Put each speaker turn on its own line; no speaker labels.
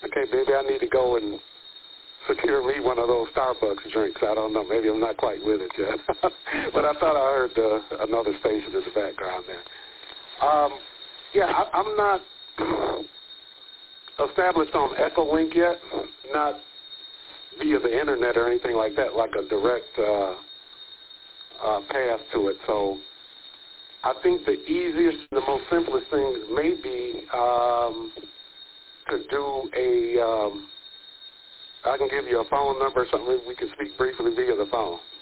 okay, maybe I need to go and secure me one of those Starbucks drinks. I don't know. Maybe I'm not quite with it yet. But I thought I heard another station in the background there. I'm not established on Echolink yet, not via the internet or anything like that, like a direct path to it. So I think the easiest, the most simplest thing may be to do I can give you a phone number or something. We can speak briefly via the phone.